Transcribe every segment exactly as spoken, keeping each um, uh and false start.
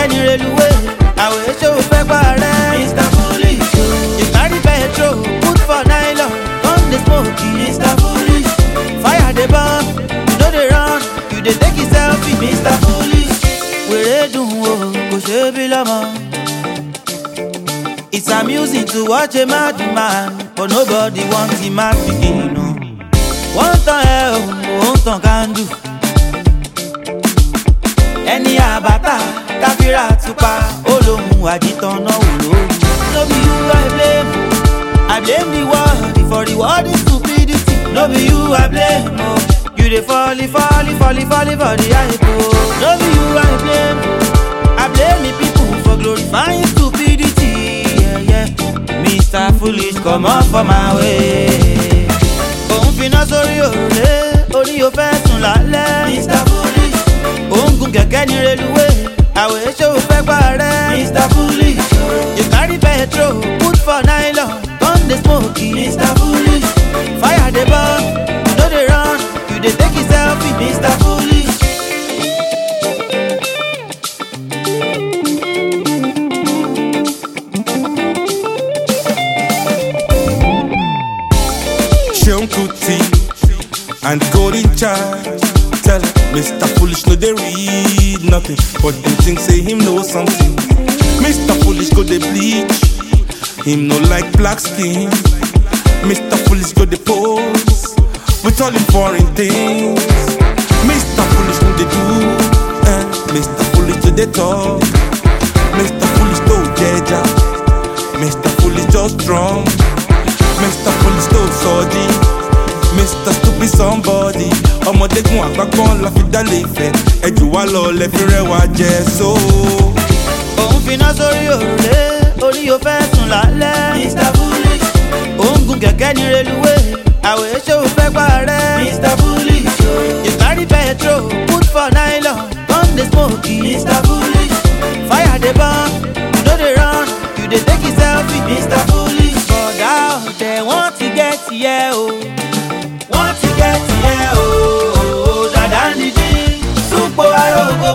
ni railway, àwẹ̀ ṣé o fẹ́ parẹ́. Mister Foolish, you carry petrol, put for nylon, come dey smoke. Mister Foolish, fire dey burn, you no dey run, you dey take a selfie. Mister Foolish, wèrè dùn o, kò ṣe é bí lọ́mọ. It's amusing to watch a mad man, but nobody wants him mad begin. No. One time, eh, one time can do. Any abata, kafira tupa, olohun ajitan na wuro. No be you I blame, I blame the world for the world is stupidity. No be you I blame, oh. You dey fall, fall, fall, fall for the hype, oh. No be you I blame, I blame the people for glorifying stupidity. Mister Foolish, come up for my way. Òun finá sórí òrùlé, orí o fẹ́ sùn lálẹ́. Mister Foolish, òun gun kẹ̀kẹ́ ní railway, àwẹ̀ ṣé o fẹ́ parẹ́. Mister Foolish, you carry petrol, put for nylon, come dey smoke. Mister Foolish, fire dey burn, you no dey run, you dey take a selfie. Mister Foolish. Seun Kuti and Golden Child tell Mister Foolish no dey read nothing, but him think say him know something. Mister Foolish go dey bleach, him no like black skin. Mister Foolish go dey pose with all him foreign things. Mister Foolish no dey do, eh? Mister Foolish do dey talk. Mister Foolish no jeja, Mister Foolish just strong. Mister Foolish tó sọ́ọ́dí, Mister Stupid somebody. Ọmọdégun àgbàgbọ́n la fi dálé ìfẹ́, ẹjù wá lọ lẹ́fi rẹwà jẹ so. Òun finá sórí òrùlé, orí o fẹ́ sùn lálẹ́. Mister Foolish, òun gun kẹ̀kẹ́ ní railway, àwẹ̀ ṣé o fẹ́ parẹ́. Mister Foolish, you carry petrol, put for nylon, come dey smoke. Mister Foolish, fire dey burn, you no dey run, you dey take a selfie. Mister Foolish. They want to get here, oh. Want to get here, oh. Daddy G, super arogo.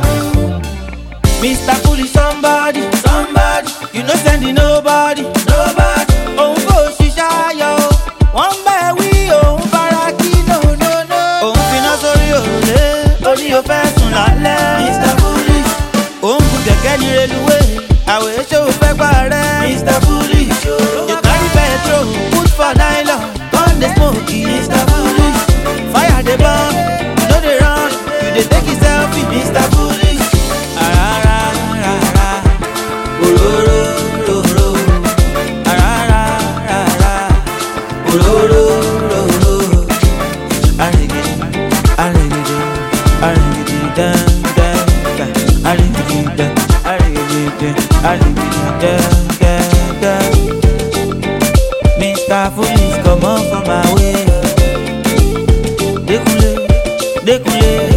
Mister Foolish, somebody, somebody. You know sending nobody, nobody. Oh, go shisha yo. One by we, oh, baraki, no, no, no. Oh, fina sorry, oh, only your person lálẹ́. Mister Foolish, oh, good kẹ̀kẹ́ ní railway, àwẹ̀ ṣé o fẹ́ parẹ́. Mister Foolish, you carry petrol, put for nylon, come dey smoke. Mister Foolish, fire dey burn, you no dey run, you dey take a selfie. Mister Foolish, arararara, ororororo, arararara, ororororo, arigidi, arigidi, arigidi, dan dan dan, arigidi dan, arigidi dan, arigidi dan dan dan. Mister Foolish, come on for my way. Découlé, découlé.